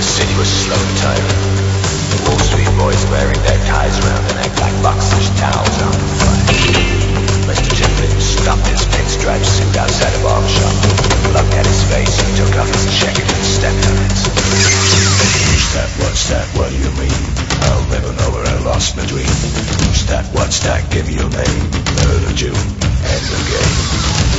city was slowly tiring. The Wall Street boys wearing their ties around their neck like boxers' towels on the fly. Mr. Timlin stopped his pinstripe suit outside a barber shop, looked at his face, took off his jacket and stepped on it. Who's that? What's that? What do you mean? I'll never know where I lost my dream. Who's that? What's that? Give me your name. Murder June. End the game.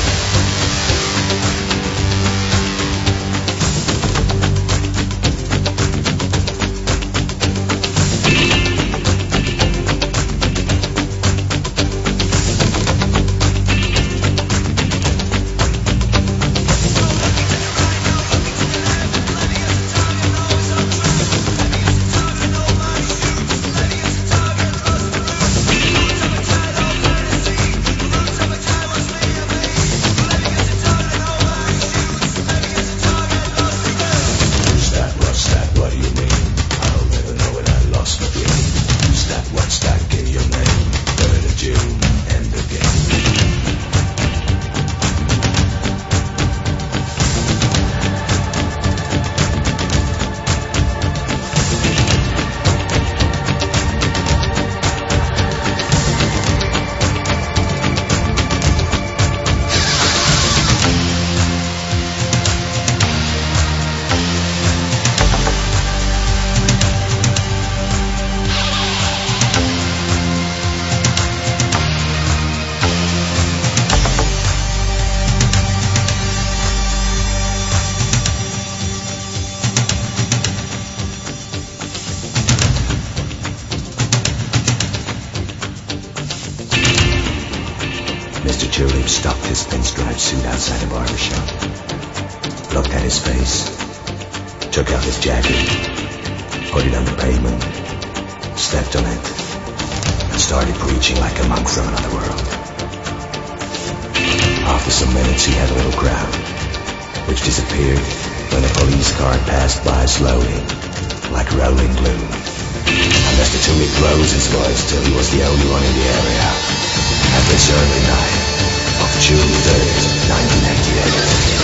Mr. Tulip stopped his pinstripe suit outside a barber shop, looked at his face, took out his jacket, put it on the pavement, stepped on it, and started preaching like a monk from another world. After some minutes he had a little crowd, which disappeared when a police car passed by slowly, like rolling glue. And Mr. Tulip rose his voice till he was the only one in the area. At this early night of June 3rd, 1988.